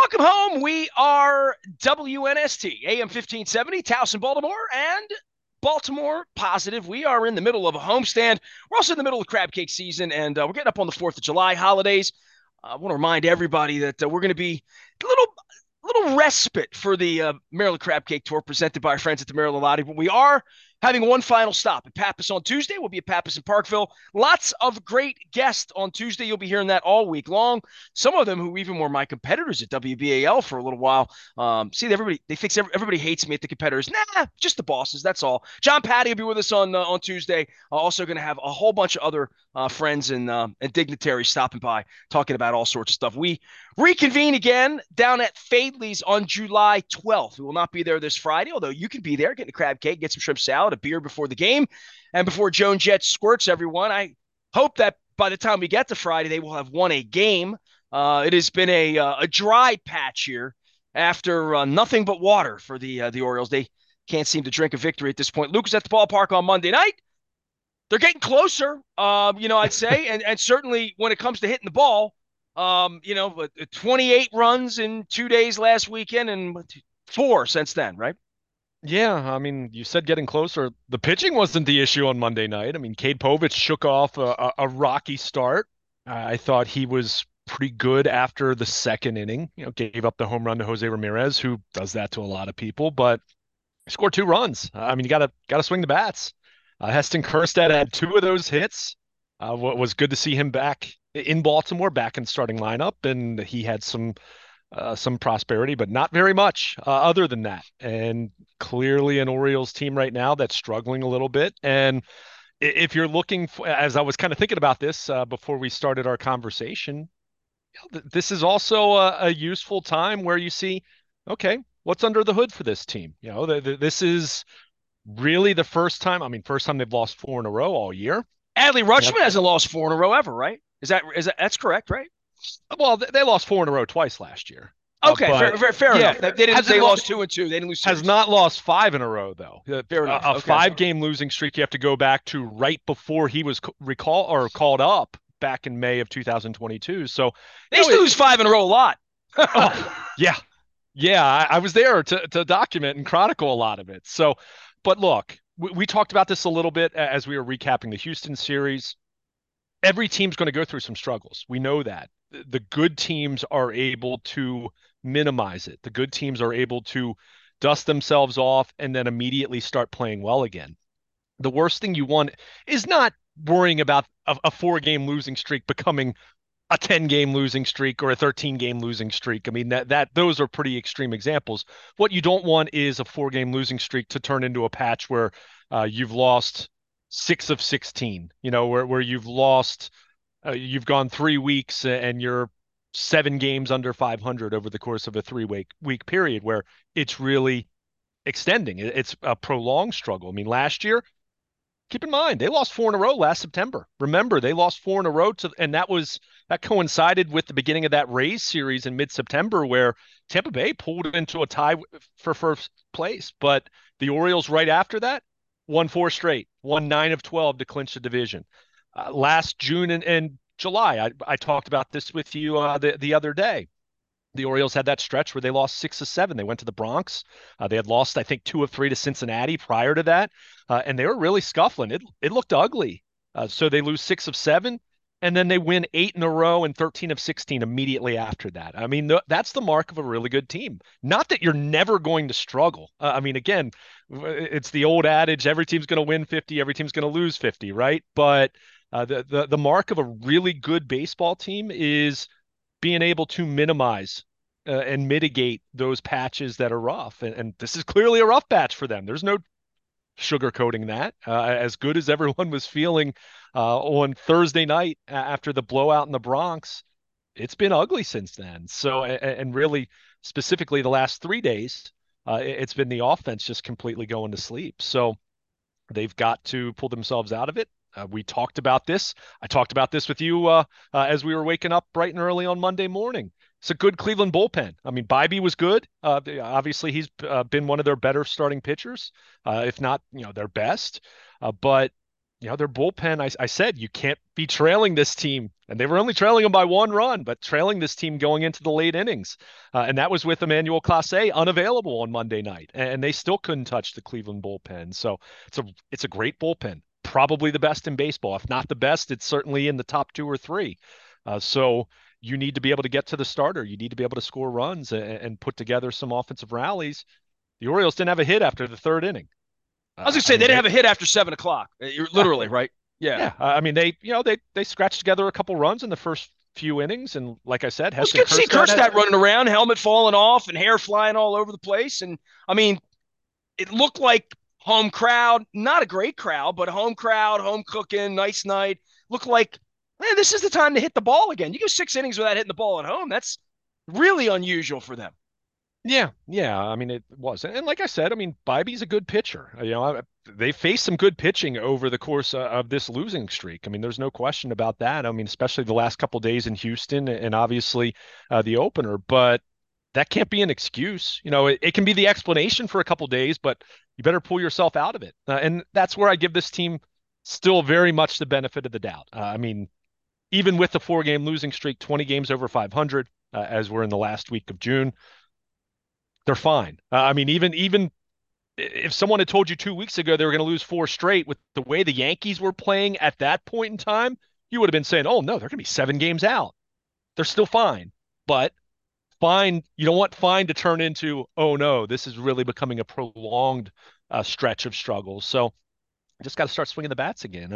Welcome home. We are WNST, AM 1570, Towson, Baltimore, and Baltimore Positive. We are in the middle of a homestand. We're also in the middle of crab cake season, and we're getting up on the 4th of July holidays. I want to remind everybody that we're going to be a little respite for the Maryland Crab Cake Tour presented by our friends at the Maryland Lottery. But we are having one final stop at Pappas on Tuesday. We'll be at Pappas in Parkville. Lots of great guests on Tuesday. You'll be hearing that all week long. Some of them who even were my competitors at WBAL for a little while. See, they think everybody hates me at the competitors. Nah, just the bosses. That's all. John Patty will be with us on Tuesday. Also going to have a whole bunch of other friends and dignitaries stopping by, talking about all sorts of stuff. We reconvene again down at Fadley's on July 12th. We will not be there this Friday, although you can be there, get a crab cake, get some shrimp salad, a beer before the game, and before Joan Jett squirts everyone. I hope that by the time we get to Friday, they will have won a game. It has been a dry patch here after nothing but water for the Orioles. They can't seem to drink a victory at this point. Luke was at the ballpark on Monday night. They're getting closer, I'd say, and certainly when it comes to hitting the ball, 28 runs in 2 days last weekend and 4 since then, right? Yeah, I mean, you said getting closer. The pitching wasn't the issue on Monday night. I mean, Cade Povich shook off a rocky start. I thought he was pretty good after the second inning. Gave up the home run to Jose Ramirez, who does that to a lot of people, but he scored 2 runs. I mean, you gotta swing the bats. Heston Kjerstad had 2 of those hits. What was good to see him back in Baltimore, back in starting lineup, and he had some prosperity, but not very much other than that. And clearly an Orioles team right now that's struggling a little bit. And if you're looking for, as I was kind of thinking about this before we started our conversation, this is also a useful time where you see, okay, what's under the hood for this team? This is really the first time. I mean, first time they've lost 4 in a row all year. Adley Yeah. Rutschman hasn't lost 4 in a row ever, right? That's correct, right? Well, they lost 4 in a row twice last year. Okay, But fair yeah, enough. They hasn't lo lost 2-2. They didn't lose has series. not lost 5 in a row though. Fair enough. A Okay. 5 game losing streak you have to go back to right before he was called up back in May of 2022. So, They used to lose 5 in a row a lot. yeah, yeah, I was there to document and chronicle a lot of it. So, but look, we talked about this a little bit as we were recapping the Houston series. Every team's going to go through some struggles. We know that. The good teams are able to minimize it. The good teams are able to dust themselves off and then immediately start playing well again. The worst thing you want is not worrying about a 4 game losing streak becoming a 10 game losing streak or a 13 game losing streak. I mean, that those are pretty extreme examples. What you don't want is a 4 game losing streak to turn into a patch where you've lost 6 of 16, where you've gone 3 weeks and you're 7 games under 500 over the course of a 3 week period where it's really extending. It's a prolonged struggle. I mean, last year, keep in mind, they lost 4 in a row last September. Remember, they lost 4 in a row and that coincided with the beginning of that Rays series in mid-September where Tampa Bay pulled into a tie for first place. But the Orioles right after that won 4 straight, won 9 of 12 to clinch the division. Last June and July, I talked about this with you the other day. The Orioles had that stretch where they lost 6 of 7. They went to the Bronx. They had lost, I think, 2 of 3 to Cincinnati prior to that, and they were really scuffling. It looked ugly. So they lose 6 of 7, and then they win 8 in a row and 13 of 16 immediately after that. I mean, that's the mark of a really good team. Not that you're never going to struggle. I mean, again, it's the old adage: every team's going to win 50, every team's going to lose 50, right? But the mark of a really good baseball team is being able to minimize and mitigate those patches that are rough. And this is clearly a rough patch for them. There's no sugarcoating that. As good as everyone was feeling on Thursday night after the blowout in the Bronx, it's been ugly since then. So, and really specifically the last 3 days, it's been the offense just completely going to sleep. So they've got to pull themselves out of it. We talked about this. I talked about this with you as we were waking up bright and early on Monday morning. It's a good Cleveland bullpen. I mean, Bybee was good. Obviously, he's been one of their better starting pitchers, if not, their best. But their bullpen, I said you can't be trailing this team. And they were only trailing them by 1 run, but trailing this team going into the late innings. And that was with Emmanuel Clase unavailable on Monday night. And they still couldn't touch the Cleveland bullpen. So it's a great bullpen. Probably the best in baseball. If not the best, it's certainly in the top two or three. So you need to be able to get to the starter. You need to be able to score runs and put together some offensive rallies. The Orioles didn't have a hit after the third inning. I was gonna I say they mean, didn't have a hit after 7 o'clock. You're yeah, literally right. Yeah. yeah. I mean, they scratched together a couple runs in the first few innings, and like I said, Well, it's Heston good to see Kjerstad Kjerstad running around, helmet falling off, and hair flying all over the place. And I mean, it looked like home crowd, not a great crowd, but home crowd, home cooking, nice night. Looked like, man, this is the time to hit the ball again. You go 6 innings without hitting the ball at home. That's really unusual for them. Yeah, yeah. I mean, it was, and like I said, I mean, Bibby's a good pitcher. They faced some good pitching over the course of this losing streak. I mean, there's no question about that. I mean, especially the last couple days in Houston, and obviously the opener. But that can't be an excuse. It can be the explanation for a couple days, but you better pull yourself out of it. And that's where I give this team still very much the benefit of the doubt. I mean, even with the 4-game losing streak, 20 games over 500, as we're in the last week of June, they're fine. I mean, even if someone had told you 2 weeks ago they were going to lose four straight with the way the Yankees were playing at that point in time, you would have been saying, "Oh no, they're going to be 7 games out. They're still fine." But fine, you don't want fine to turn into, "Oh no, this is really becoming a prolonged stretch of struggles." So I just got to start swinging the bats again.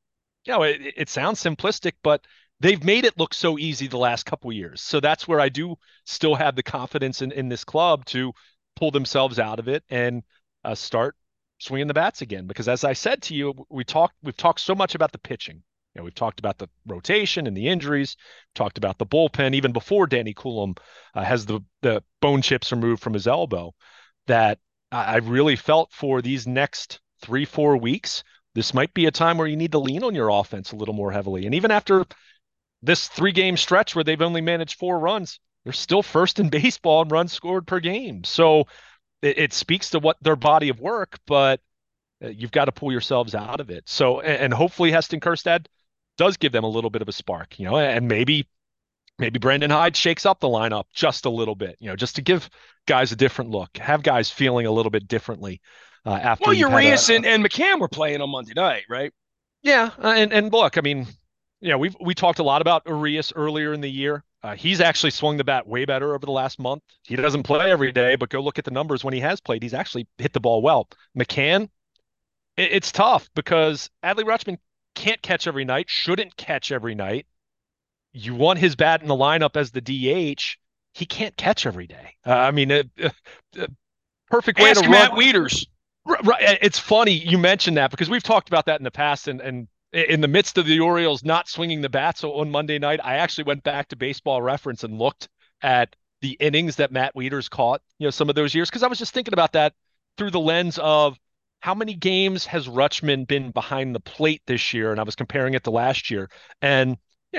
It sounds simplistic, but they've made it look so easy the last couple years. So that's where I do still have the confidence in this club to pull themselves out of it and start swinging the bats again. Because as I said to you, we've talked so much about the pitching. We've talked about the rotation and the injuries, talked about the bullpen even before Danny Coulomb has the bone chips removed from his elbow. That I really felt for these next 3-4 weeks, this might be a time where you need to lean on your offense a little more heavily. And even after this 3-game stretch where they've only managed 4 runs, they're still first in baseball in runs scored per game. So it speaks to what their body of work, but you've got to pull yourselves out of it. So, and hopefully Heston Kjerstad does give them a little bit of a spark, and maybe Brandon Hyde shakes up the lineup just a little bit, just to give guys a different look, have guys feeling a little bit differently after Well, you've had Urias and McCann were playing on Monday night, right? yeah, and look, I mean, we talked a lot about Urias earlier in the year. He's actually swung the bat way better over the last month. He doesn't play every day, but go look at the numbers when he has played. He's actually hit the ball well. McCann, it's tough because Adley Rutschman can't catch every night, shouldn't catch every night. You want his bat in the lineup as the DH. He can't catch every day. I mean, perfect way to Ask run. Matt Wieters. Right. It's funny you mentioned that because we've talked about that in the past, and in the midst of the Orioles not swinging the bats on Monday night, I actually went back to Baseball Reference and looked at the innings that Matt Wieters caught, some of those years, because I was just thinking about that through the lens of how many games has Rutschman been behind the plate this year, and I was comparing it to last year, and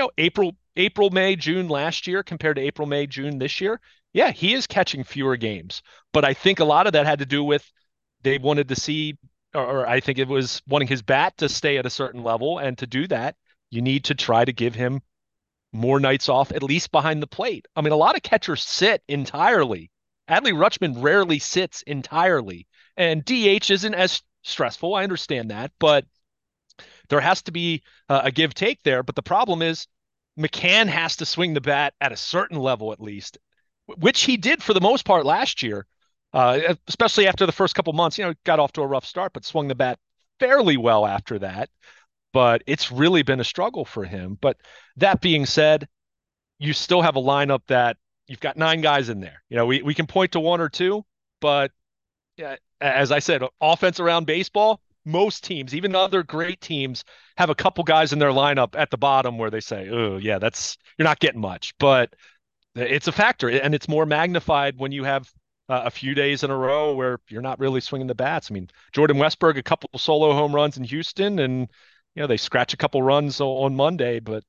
April, May, June last year compared to April, May, June this year, yeah, he is catching fewer games, but I think a lot of that had to do with they wanted to see, or I think it was wanting his bat to stay at a certain level. And to do that, you need to try to give him more nights off, at least behind the plate. I mean, a lot of catchers sit entirely. Adley Rutschman rarely sits entirely. And DH isn't as stressful. I understand that. But there has to be a give take there. But the problem is McCann has to swing the bat at a certain level, at least, which he did for the most part last year. Especially after the first couple months, got off to a rough start, but swung the bat fairly well after that. But it's really been a struggle for him. But that being said, you still have a lineup that you've got 9 guys in there. We can point to one or two, but yeah, as I said, offense around baseball, most teams, even other great teams, have a couple guys in their lineup at the bottom where they say, "Oh, yeah, you're not getting much." But it's a factor, and it's more magnified when you have a few days in a row where you're not really swinging the bats. I mean, Jordan Westburg, a couple solo home runs in Houston, and they scratch a couple runs on Monday, but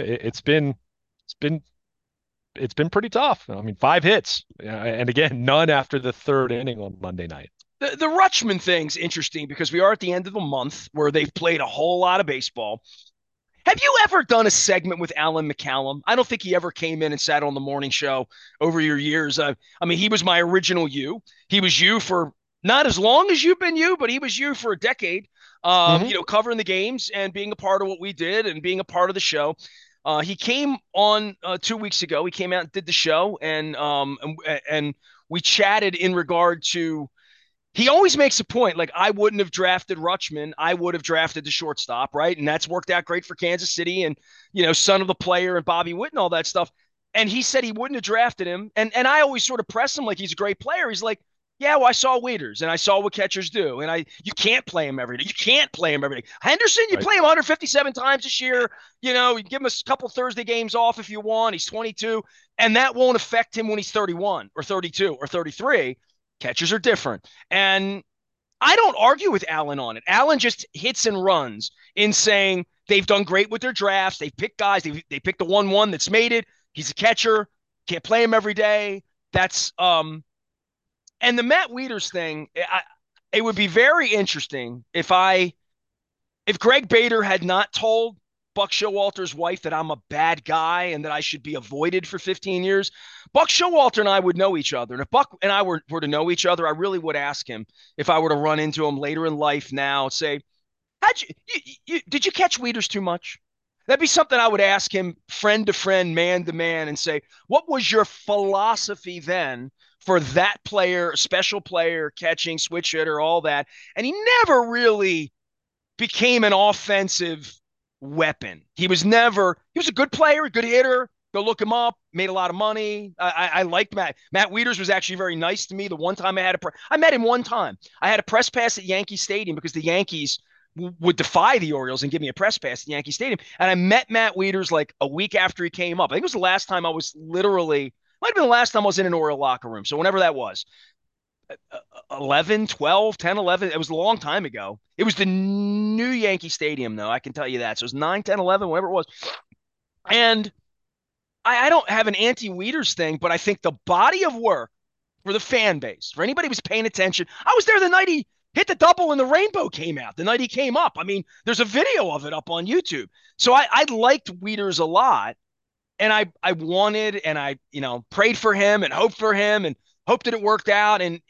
it's been it's been pretty tough. I mean, 5 hits, and again, none after the third inning on Monday night. The Rutschman thing's interesting because we are at the end of the month where they've played a whole lot of baseball. Have you ever done a segment with Alan McCallum? I don't think he ever came in and sat on the morning show over your years. I mean, he was my original you. He was you for not as long as you've been you, but he was you for a decade. Hmm. Covering the games and being a part of what we did and being a part of the show. He came on 2 weeks ago. He came out and did the show, and we chatted in regard to he always makes a point like I wouldn't have drafted Rutschman. I would have drafted the shortstop, right? And that's worked out great for Kansas City and, son of the player and Bobby Witt and all that stuff. And he said he wouldn't have drafted him. And I always sort of press him like he's a great player. He's like, yeah, well, I saw Waiters and I saw what catchers do. And you can't play him every day. You can't play him every day. Henderson, you Right. play him 157 times this year. You give him a couple Thursday games off if you want. He's 22. And that won't affect him when he's 31 or 32 or 33. Catchers are different. And I don't argue with Allen on it. Allen just hits and runs in saying they've done great with their drafts. They've picked guys. They picked the 1-1 that's made it. He's a catcher. Can't play him every day. That's and the Matt Wieters thing. It would be very interesting if Greg Bader had not told Buck Showalter's wife that I'm a bad guy and that I should be avoided for 15 years, Buck Showalter and I would know each other. And if Buck and I were to know each other, I really would ask him if I were to run into him later in life now, say, did you catch Wieters too much? That'd be something I would ask him friend to friend, man to man, and say, what was your philosophy then for that player, special player, catching, switch hitter, all that? And he never really became an offensive weapon. He was a good player, a good hitter. Go look him up. Made a lot of money. I liked Matt. Matt Wieters was actually very nice to me. The one time I met him one time. I had a press pass at Yankee Stadium because the Yankees would defy the Orioles and give me a press pass at Yankee Stadium. And I met Matt Wieters like a week after he came up. I think it was the last time I was might have been the last time I was in an Oriole locker room. So whenever that was. 11, 12, 10, 11. It was a long time ago. It was the new Yankee Stadium, though. I can tell you that. So it was 9, 10, 11, whatever it was. And I don't have an anti-Wieters thing, but I think the body of work for the fan base, for anybody who was paying attention, I was there the night he hit the double and the rainbow came out, the night he came up. I mean, there's a video of it up on YouTube. So I liked Wieters a lot. And I wanted and I, prayed for him and hoped for him and hoped that it worked out. And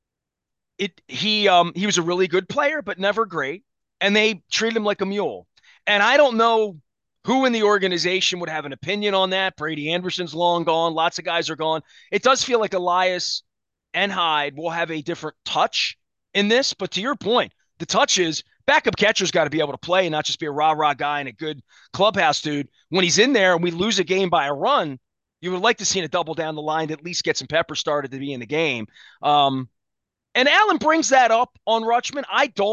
he was a really good player, but never great. And they treated him like a mule. And I don't know who in the organization would have an opinion on that. Brady Anderson's long gone. Lots of guys are gone. It does feel like Elias and Hyde will have a different touch in this. But to your point, the touch is backup catcher's got to be able to play and not just be a rah-rah guy and a good clubhouse dude. When he's in there and we lose a game by a run, you would like to see a double down the line to at least get some pepper started to be in the game. And Allen brings that up on Rutschman.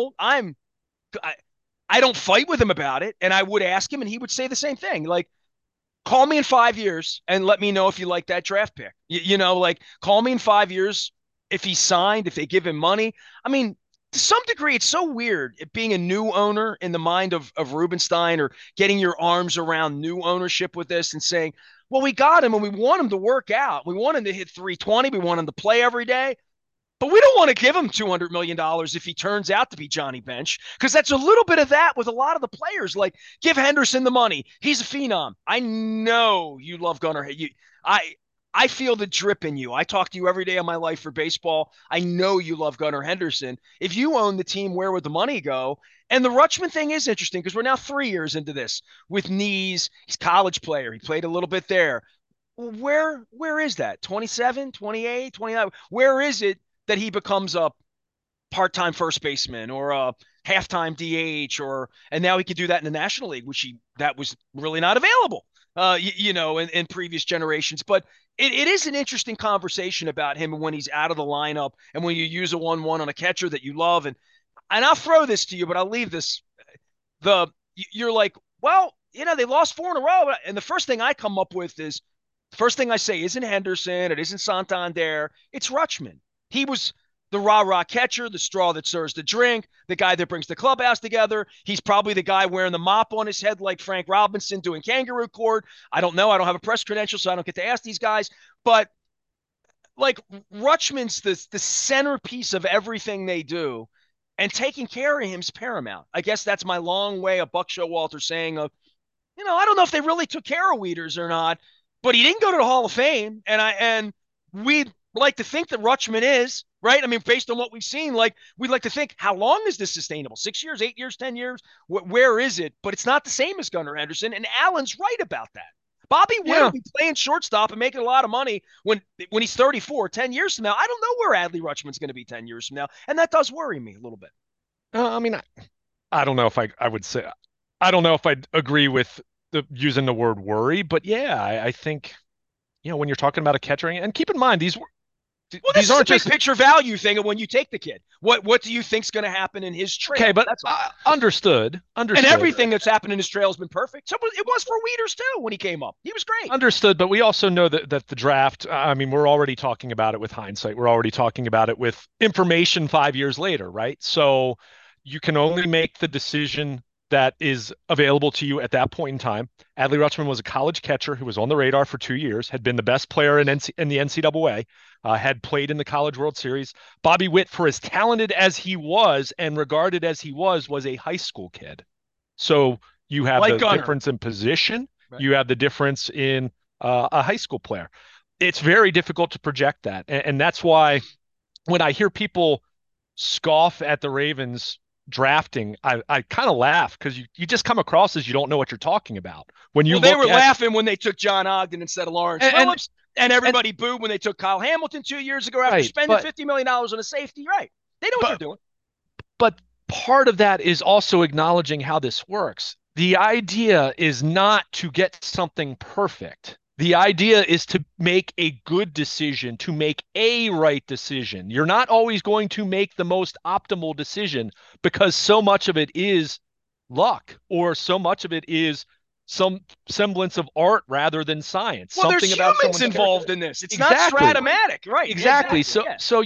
I don't fight with him about it, and I would ask him, and he would say the same thing. Like, call me in 5 years and let me know if you like that draft pick. Like call me in 5 years if he's signed, if they give him money. I mean, to some degree, it's so weird it being a new owner in the mind of Rubenstein or getting your arms around new ownership with this and saying, well, we got him and we want him to work out. We want him to hit 320. We want him to play every day. But we don't want to give him $200 million if he turns out to be Johnny Bench, because that's a little bit of that with a lot of the players. Like, give Henderson the money. He's a phenom. I know you love Gunnar. I feel the drip in you. I talk to you every day of my life for baseball. I know you love Gunnar Henderson. If you own the team, where would the money go? And the Rutschman thing is interesting because we're now 3 years into this with knees. He's a college player. He played a little bit there. Where is that? 27, 28, 29? Where is it that he becomes a part-time first baseman or a halftime DH and now he could do that in the National League, that was really not available, in previous generations. But it is an interesting conversation about him when he's out of the lineup and when you use a 1-1 on a catcher that you love. And I'll throw this to you, but I'll leave this. You're like, well, they lost 4 in a row. And the first thing I come up with is, first thing I say isn't Henderson. It isn't Santander. It's Rutschman. He was the rah-rah catcher, the straw that serves the drink, the guy that brings the clubhouse together. He's probably the guy wearing the mop on his head like Frank Robinson doing kangaroo court. I don't know. I don't have a press credential, so I don't get to ask these guys. But like Rutschman's the centerpiece of everything they do, and taking care of him's paramount. I guess that's my long way of Buck Showalter saying of, I don't know if they really took care of Wieters or not, but he didn't go to the Hall of Fame, and we'd like to think that Rutschman is right. I mean, based on what we've seen, like we'd like to think, how long is this sustainable? 6 years, 8 years, 10 years? Where is it? But it's not the same as Gunnar Henderson, and Allen's right about that. Bobby Witt will Yeah. be playing shortstop and making a lot of money when he's 34, 10 years from now. I don't know where Adley Rutschman's going to be 10 years from now, and that does worry me a little bit. I mean, I don't know if I would say, I don't know if I'd agree with using the word worry, but yeah, I think, when you're talking about a catcher, and keep in mind, Well, this these is a aren't big just, picture value thing of when you take the kid. What do you think's going to happen in his okay, trail? but That's all. understood, And understood. everything that's happened in his trail has been perfect. So it was for Wieters too when he came up. He was great. Understood, but we also know that the draft, I mean, we're already talking about it with hindsight. We're already talking about it with information 5 years later, right? So you can only make the decision that is available to you at that point in time. Adley Rutschman was a college catcher who was on the radar for 2 years, had been the best player in the NCAA, had played in the College World Series. Bobby Witt, for as talented as he was and regarded as he was a high school kid. So you have Like the Gunner. difference in position. Right. You have the difference in a high school player. It's very difficult to project that. And that's why when I hear people scoff at the Ravens drafting, I kind of laugh because you just come across as you don't know what you're talking about. When you Well, they look were at, laughing when they took John Ogden instead of Lawrence and, Phillips, and and everybody booed when they took Kyle Hamilton 2 years ago after right, spending $50 million on a safety. Right. They know what they're but doing. but part of that is also acknowledging how this works. The idea is not to get something perfect. The idea is to make a good decision, to make a right decision. You're not always going to make the most optimal decision because so much of it is luck, or so much of it is some semblance of art rather than science, Well, there's something about humans someone's character. involved in this. It's not Exactly. stratomatic. Right. Exactly. Exactly. So Yeah. so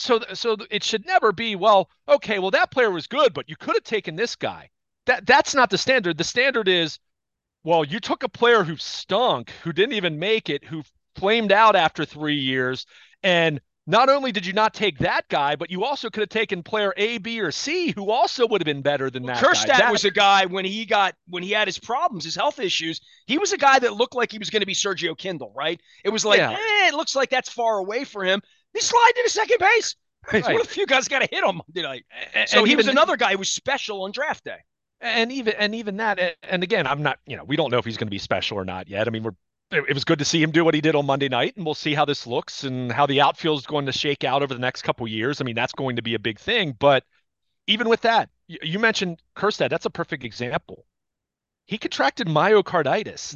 so it should never be, well, okay, well that player was good, but you could have taken this guy. That's not the standard. The standard is, well, you took a player who stunk, who didn't even make it, who flamed out after 3 years, and not only did you not take that guy, but you also could have taken player A, B, or C, who also would have been better than Well, that guy. Kerstad was a guy when he had his problems, his health issues. He was a guy that looked like he was going to be Sergio Kindle, right? It was like, Yeah, it looks like that's far away for him. He slid into second base. He's one right. of the few guys got a hit on Monday night. So And he was even another guy who was special on draft day. and even that, and again, I'm not, we don't know if he's going to be special or not yet. I mean, it was good to see him do what he did on Monday night, and we'll see how this looks and how the outfield is going to shake out over the next couple of years. I mean, that's going to be a big thing. But even with that, you mentioned Kerstad. That's a perfect example. He contracted myocarditis.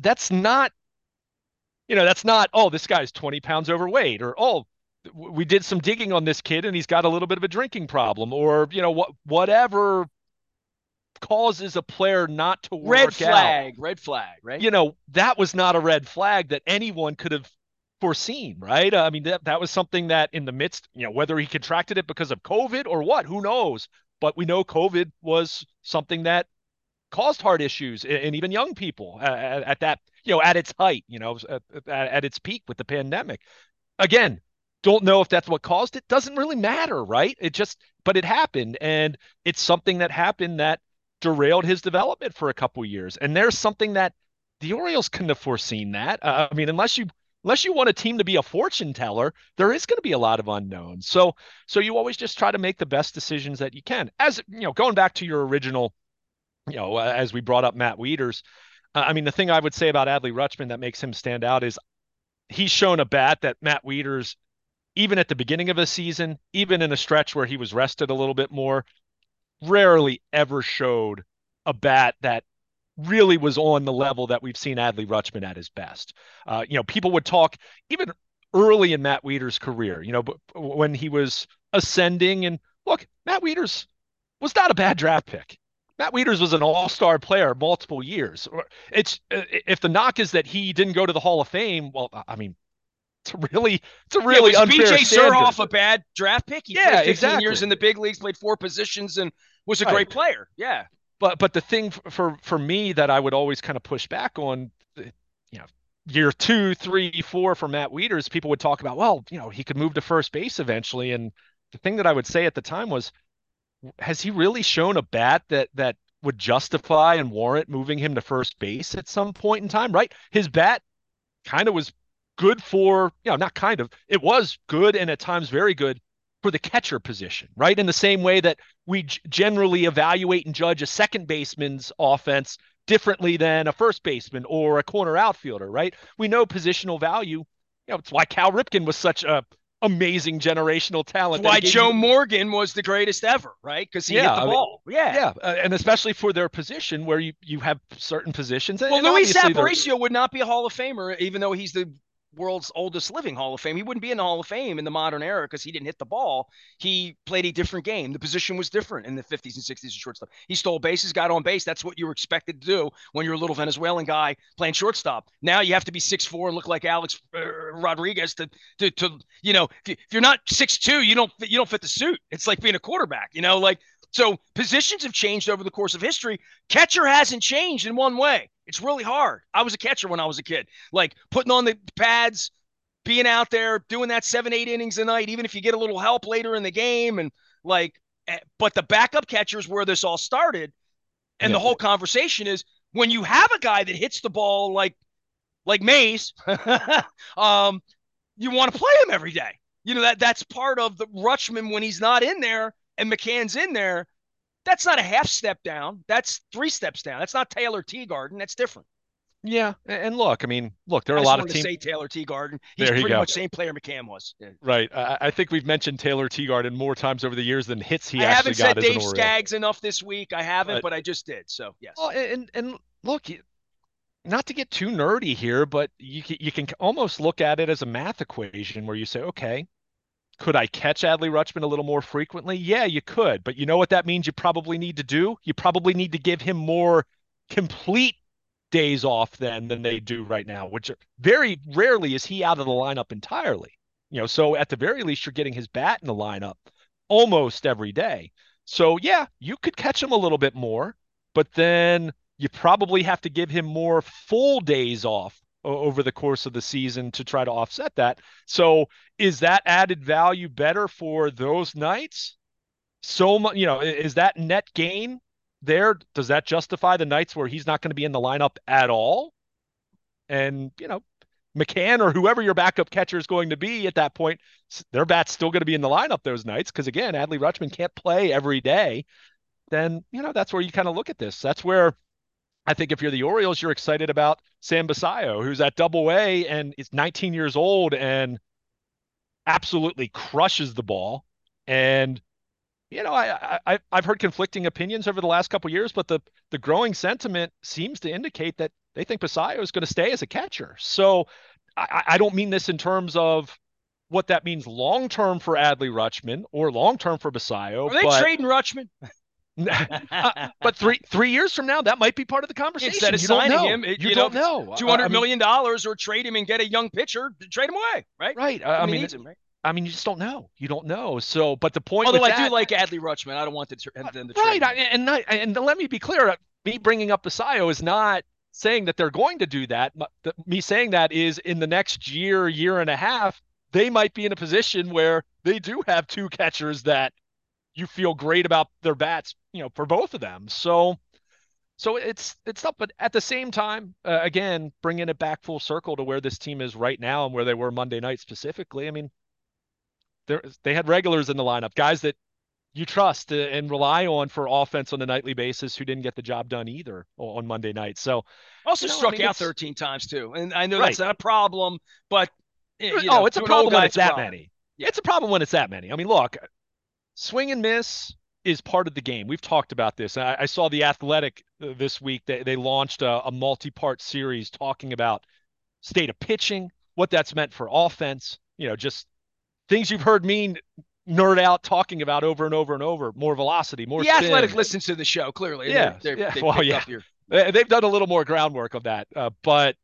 That's not, oh, this guy's 20 pounds overweight, or, oh, we did some digging on this kid and he's got a little bit of a drinking problem, or, whatever causes a player not to work out. Red flag, right? That was not a red flag that anyone could have foreseen, right? I mean, that was something that in the midst, whether he contracted it because of COVID or what, who knows? But we know COVID was something that caused heart issues and even young people at that, at its height, at its peak with the pandemic. Again, don't know if that's what caused it. Doesn't really matter, right? But it happened, and it's something that happened that derailed his development for a couple years. And there's something that the Orioles couldn't have foreseen that. I mean, unless you want a team to be a fortune teller, there is going to be a lot of unknowns. So you always just try to make the best decisions that you can. As going back to your original, as we brought up Matt Wieters, I mean, the thing I would say about Adley Rutschman that makes him stand out is he's shown a bat that Matt Wieters, even at the beginning of a season, even in a stretch where he was rested a little bit more, rarely ever showed a bat that really was on the level that we've seen Adley Rutschman at his best. People would talk even early in Matt Wieters' career, but when he was ascending, and look, Matt Wieters was not a bad draft pick. Matt Wieters was an all-star player multiple years. If the knock is that he didn't go to the Hall of Fame, well, I mean, it's a really unfair BJ standard. Surhoff a bad draft pick? He Yeah, played 15 years exactly. in the big leagues, played 4 positions, and was a Right. great player. Yeah. But the thing for me that I would always kind of push back on, year 2, 3, 4 for Matt Wieters, people would talk about, well, he could move to first base eventually. And the thing that I would say at the time was, has he really shown a bat that would justify and warrant moving him to first base at some point in time, right? His bat kind of was good for, not kind of, it was good and at times very good for the catcher position, right? In the same way that we generally evaluate and judge a second baseman's offense differently than a first baseman or a corner outfielder, right? We know positional value. It's why Cal Ripken was such a amazing generational talent. Why Joe Morgan was the greatest ever, right? Because he hit the ball. And especially for their position where you have certain positions. Well, Luis Aparicio would not be a Hall of Famer, even though he's the world's oldest living Hall of Fame. He wouldn't be in the Hall of Fame in the modern era because he didn't hit the ball. He played a different game. The position was different in the 50s and 60s and shortstop. He stole bases, got on base. That's what you were expected to do when you're a little Venezuelan guy playing shortstop. Now you have to be 6'4" and look like Alex Rodriguez to if you're not 6'2", you don't fit the suit. It's like being a quarterback, so positions have changed over the course of history. Catcher hasn't changed in one way. It's really hard. I was a catcher when I was a kid, like putting on the pads, being out there, doing that 7-8 innings a night, even if you get a little help later in the game. And but the backup catcher is where this all started. And the whole conversation is when you have a guy that hits the ball like Mays, you want to play him every day. That's part of the Rutschman when he's not in there and McCann's in there. That's not a half step down. That's 3 steps down. That's not Taylor Teagarden. That's different. Yeah, and look, there are a lot of teams. Say Taylor Teagarden. He's pretty much the same player McCann was. Yeah. Right. I think we've mentioned Taylor Teagarden more times over the years than hits he actually got. I haven't said Dave Oriole. Skaggs enough this week. I haven't, but I just did. So yes. Well, and look, not to get too nerdy here, but you can almost look at it as a math equation where you say, okay, could I catch Adley Rutschman a little more frequently? Yeah, you could. But you know what that means you probably need to do? You probably need to give him more complete days off than they do right now, which very rarely is he out of the lineup entirely. So at the very least, you're getting his bat in the lineup almost every day. So yeah, you could catch him a little bit more, but then you probably have to give him more full days off over the course of the season to try to offset that. So is that added value better for those nights? So much, is that net gain there? Does that justify the nights where he's not going to be in the lineup at all? And, McCann or whoever your backup catcher is going to be at that point, their bat's still going to be in the lineup those nights. Because again, Adley Rutschman can't play every day. Then, that's where you kind of look at this. That's where I think if you're the Orioles, you're excited about Sam Basallo, who's at Double-A and is 19 years old and absolutely crushes the ball. And, I've heard conflicting opinions over the last couple of years, but the growing sentiment seems to indicate that they think Basallo is going to stay as a catcher. So I don't mean this in terms of what that means long-term for Adley Rutschman or long-term for Basallo. Are they trading Rutschman? But three years from now, that might be part of the conversation. Instead of signing him, you don't know. $200 million or trade him and get a young pitcher, trade him away, right? Right. I mean, him, right? You just don't know. You don't know. So, but the point. Although I do like Adley Rutschman, I don't want them to trade him. And let me be clear. Me bringing up Basallo is not saying that they're going to do that. Me saying that is in the next year and a half, they might be in a position where they do have 2 catchers that you feel great about their bats, for both of them. So it's tough, but at the same time, again, bringing it back full circle to where this team is right now and where they were Monday night specifically. They had regulars in the lineup, guys that you trust and rely on for offense on a nightly basis who didn't get the job done either on Monday night. So also struck out 13 times too. And I know that's not a problem, but it's a problem when it's that many. Yeah. It's a problem when it's that many. Look, swing and miss is part of the game. We've talked about this. I saw The Athletic this week. They launched a multi-part series talking about state of pitching, what that's meant for offense, just things you've heard me nerd out talking about over and over and over. More velocity, more spin. The Athletic listens to the show, clearly. Yeah. They've done a little more groundwork of that. But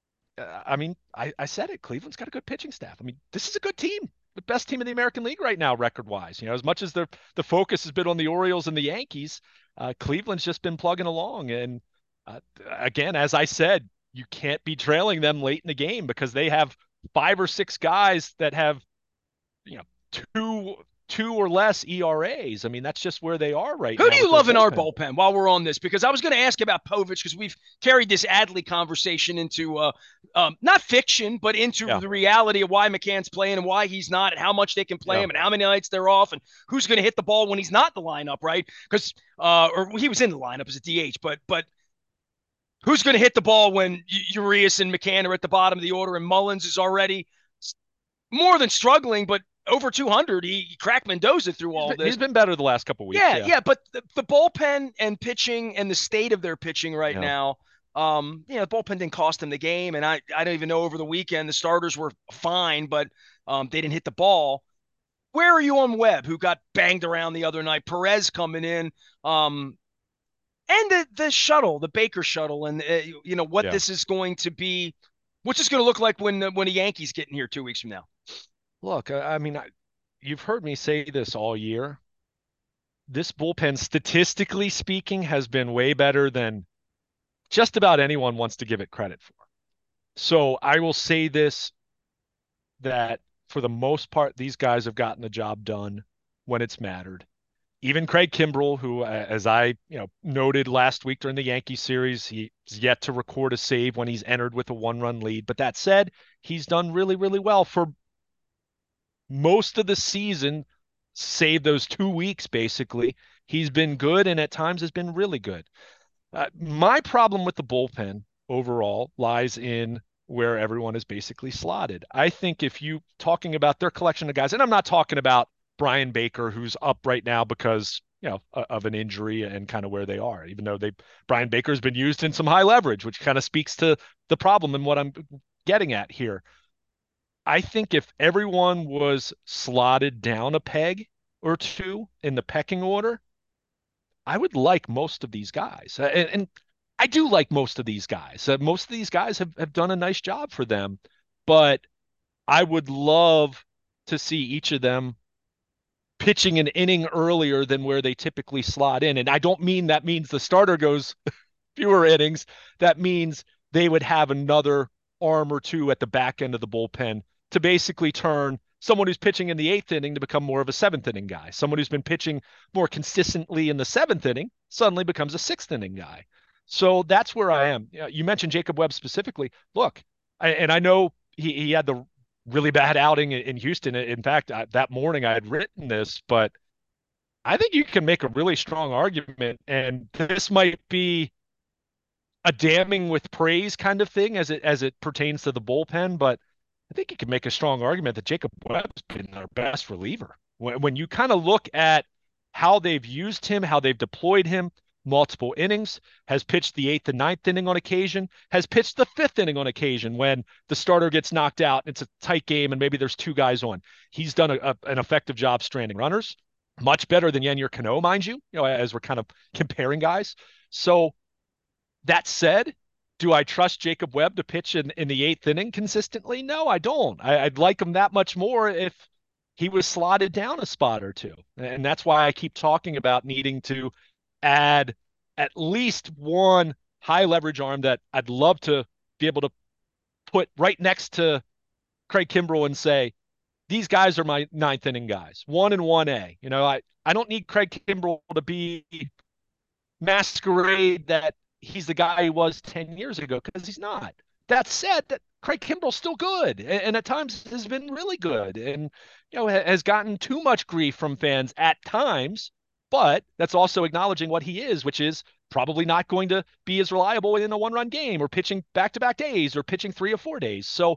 I said it. Cleveland's got a good pitching staff. This is a good team. The best team in the American League right now, record-wise. As much as the focus has been on the Orioles and the Yankees, Cleveland's just been plugging along. And again, as I said, you can't be trailing them late in the game because they have 5 or 6 guys that have, you know, two or less ERAs. I mean, that's just where they are right Who do now with you their love in our bullpen. bullpen while we're on this? Because I was going to ask about Povich because we've carried this Adley conversation into not fiction, but into Yeah, the reality of why McCann's playing and why he's not, and how much they can play yeah. him, and how many nights they're off, and who's going to hit the ball when he's not in the lineup, right? Because or he was in the lineup as a DH, but who's going to hit the ball when Urias and McCann are at the bottom of the order and Mullins is already more than struggling, but over 200. He cracked Mendoza through all He's this. been better the last couple of weeks. Yeah, Yeah, yeah, but the bullpen and pitching and the state of their pitching right yeah. now, the bullpen didn't cost them the game, and I don't even know over the weekend the starters were fine, but they didn't hit the ball. Where are you on Webb, who got banged around the other night? Perez coming in, and the shuttle, the Baker shuttle, and what Yeah. this is going to be, what's this going to look like when the Yankees get in here 2 weeks from now? Look, I mean, you've heard me say this all year. This bullpen, statistically speaking, has been way better than just about anyone wants to give it credit for. So I will say this, that for the most part, these guys have gotten the job done when it's mattered. Even Craig Kimbrell, who, as I noted last week during the Yankee series, he's yet to record a save when he's entered with a 1-run lead. But that said, he's done really, really well for most of the season, save those 2 weeks, basically. He's been good and at times has been really good. My problem with the bullpen overall lies in where everyone is basically slotted. I think if you talking about their collection of guys, and I'm not talking about Brian Baker, who's up right now because of an injury and kind of where they are, even though Brian Baker's been used in some high leverage, which kind of speaks to the problem and what I'm getting at here. I think if everyone was slotted down a peg or two in the pecking order, I would like most of these guys. And I do like most of these guys. Most of these guys have done a nice job for them, but I would love to see each of them pitching an inning earlier than where they typically slot in. And I don't mean that means the starter goes fewer innings. That means they would have another arm or two at the back end of the bullpen to basically turn someone who's pitching in the 8th inning to become more of a 7th inning guy. Someone who's been pitching more consistently in the 7th inning suddenly becomes a 6th inning guy. So that's where I am. You mentioned Jacob Webb specifically. Look, and I know he had the really bad outing in Houston. In fact, that morning I had written this, but I think you can make a really strong argument, and this might be a damning with praise kind of thing as it pertains to the bullpen, but I think you can make a strong argument that Jacob Webb's been our best reliever. When you kind of look at how they've used him, how they've deployed him, multiple innings, has pitched the 8th and 9th inning on occasion, has pitched the 5th inning on occasion when the starter gets knocked out. It's a tight game and maybe there's 2 guys on. He's done an effective job stranding runners, much better than Yennier Cano, mind you, as we're kind of comparing guys. So that said, do I trust Jacob Webb to pitch in the 8th inning consistently? No, I don't. I'd like him that much more if he was slotted down a spot or two. And that's why I keep talking about needing to add at least one high leverage arm that I'd love to be able to put right next to Craig Kimbrell and say, these guys are my 9th inning guys, 1 and 1A. I don't need Craig Kimbrell to be masquerade that he's the guy he was 10 years ago, because he's not. That said, that Craig Kimbrell's still good and at times has been really good and has gotten too much grief from fans at times, but that's also acknowledging what he is, which is probably not going to be as reliable in a 1-run game or pitching back-to-back days or pitching 3 or 4 days. So,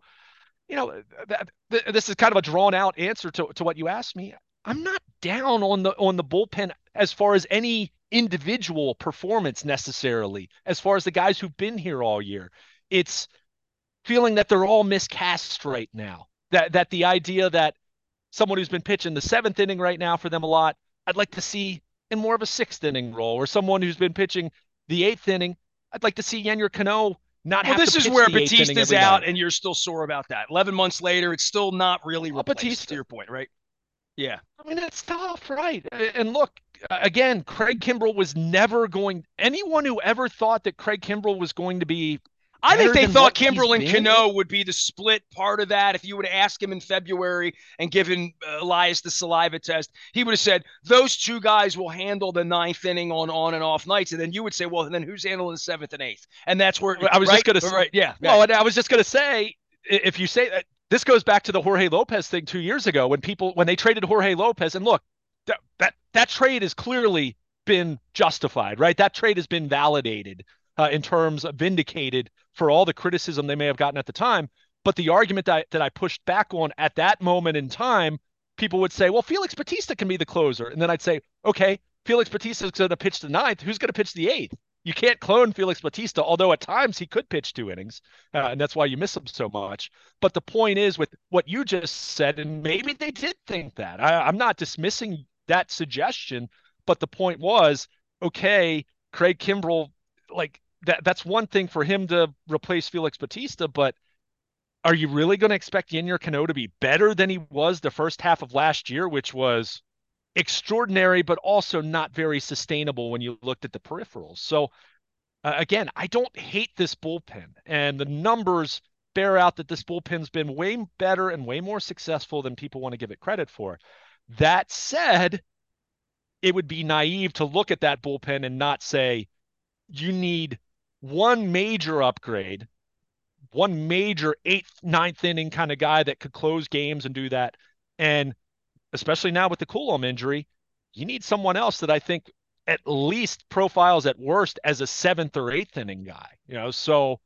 this is kind of a drawn out answer to what you asked me. I'm not down on the bullpen as far as any individual performance necessarily, as far as the guys who've been here all year. It's feeling that they're all miscast right now. That the idea that someone who's been pitching the 7th inning right now for them a lot, I'd like to see in more of a 6th inning role, or someone who's been pitching the 8th inning. I'd like to see Yennier Cano not Well, have to this is pitch where the 8th inning Batista's every out, night. and you're still sore about that. 11 months later, it's still not really replaced, Batista, to your point, right? Yeah. I mean, that's tough, right? And look, again, Craig Kimbrell was never going. Anyone who ever thought that Craig Kimbrell was going to be I think better they than thought what he's Kimbrel and been? Cano would be the split part of that. If you would have asked him in February and given Elias the saliva test, he would have said those two guys will handle the ninth inning on and off nights. And then you would say, well, then who's handling the seventh and eighth? And that's where, I was right? just going to, Right. Yeah. well, and I was just going to say, if you say that, this goes back to the Jorge Lopez thing 2 years ago when they traded Jorge Lopez, and look, that trade has clearly been justified, right? That trade has been validated in terms of vindicated for all the criticism they may have gotten at the time. But the argument that I pushed back on at that moment in time, people would say, well, Felix Bautista can be the closer. And then I'd say, okay, Felix Bautista is going to pitch the ninth. Who's going to pitch the eighth? You can't clone Felix Bautista, although at times he could pitch 2 innings, and that's why you miss him so much. But the point is, with what you just said, and maybe they did think that. I'm not dismissing that suggestion, but the point was, okay, Craig Kimbrel, like that's one thing for him to replace Felix Bautista, but are you really going to expect Yennier Cano to be better than he was the first half of last year, which was extraordinary, but also not very sustainable when you looked at the peripherals? So again, I don't hate this bullpen, and the numbers bear out that this bullpen's been way better and way more successful than people want to give it credit for. That said, it would be naive to look at that bullpen and not say you need one major upgrade, one major eighth, ninth inning kind of guy that could close games and do that. And especially now with the Coulomb injury, you need someone else that I think at least profiles at worst as a seventh or eighth inning guy. So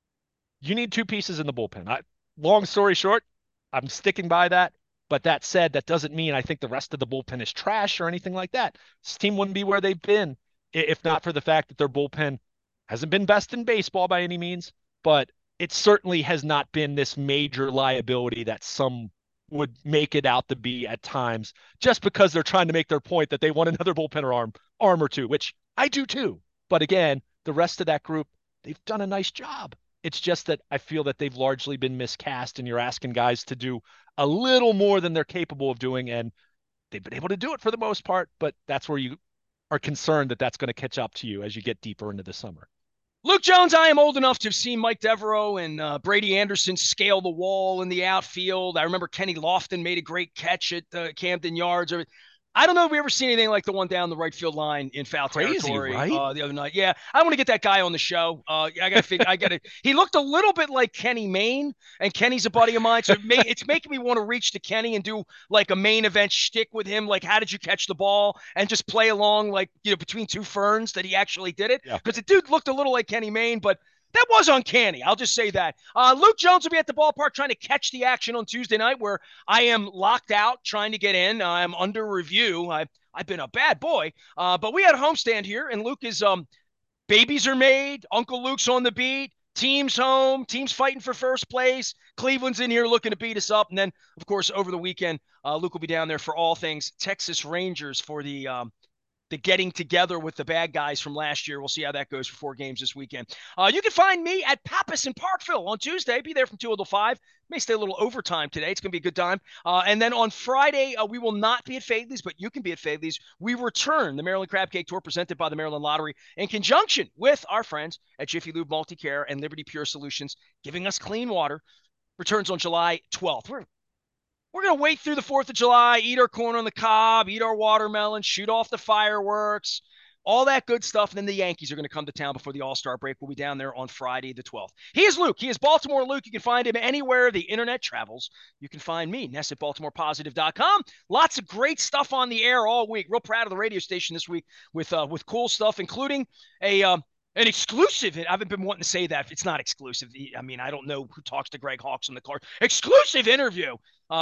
you need two pieces in the bullpen. Long story short, I'm sticking by that. But that said, that doesn't mean I think the rest of the bullpen is trash or anything like that. This team wouldn't be where they've been if not for the fact that their bullpen hasn't been best in baseball by any means, but it certainly has not been this major liability that some would make it out to be at times, just because they're trying to make their point that they want another bullpen or arm or two, which I do too. But again, the rest of that group, they've done a nice job. It's just that I feel that they've largely been miscast, and you're asking guys to do a little more than they're capable of doing, and they've been able to do it for the most part, but that's where you are concerned that that's going to catch up to you as you get deeper into the summer. Luke Jones, I am old enough to have seen Mike Devereaux and Brady Anderson scale the wall in the outfield. I remember Kenny Lofton made a great catch at Camden Yards. I don't know if we ever seen anything like the one down the right field line in foul territory right? The other night. Yeah, I want to get that guy on the show. I got to figure. I got to. He looked a little bit like Kenny Mayne, and Kenny's a buddy of mine, so it's making me want to reach to Kenny and do like a main event shtick with him. Like, how did you catch the ball? And just play along like between two ferns that he actually did it, because the dude looked a little like Kenny Mayne, but that was uncanny. I'll just say that. Luke Jones will be at the ballpark trying to catch the action on Tuesday night, where I am locked out trying to get in. I'm under review. I've been a bad boy, but we had a homestand here, and Luke is babies are made. Uncle Luke's on the beat. Team's home. Team's fighting for first place. Cleveland's in here looking to beat us up, and then of course over the weekend, Luke will be down there for all things Texas Rangers for the getting together with the bad guys from last year. We'll see how that goes for 4 games this weekend. You can find me at Pappas in Parkville on Tuesday. Be there from 2 until 5. May stay a little overtime today. It's going to be a good time. And then on Friday, we will not be at Fadley's, but you can be at Fadley's. We return the Maryland Crab Cake Tour presented by the Maryland Lottery in conjunction with our friends at Jiffy Lube Multicare and Liberty Pure Solutions, giving us clean water. Returns on July 12th. We're going to wait through the 4th of July, eat our corn on the cob, eat our watermelon, shoot off the fireworks, all that good stuff. And then the Yankees are going to come to town before the All-Star break. We'll be down there on Friday the 12th. He is Luke. He is Baltimore Luke. You can find him anywhere the internet travels. You can find me, Ness at BaltimorePositive.com. Lots of great stuff on the air all week. Real proud of the radio station this week with cool stuff, including an exclusive. I haven't been wanting to say that. It's not exclusive. I mean, I don't know who talks to Greg Hawkes from the Cars. Exclusive interview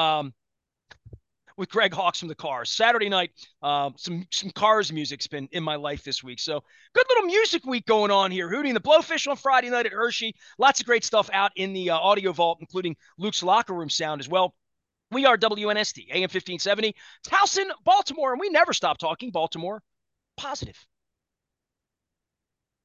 with Greg Hawkes from the Cars. Saturday night, some Cars music's been in my life this week. So good little music week going on here. Hootie and the Blowfish on Friday night at Hershey. Lots of great stuff out in the audio vault, including Luke's locker room sound as well. We are WNST, AM 1570, Towson, Baltimore, and we never stop talking Baltimore positive.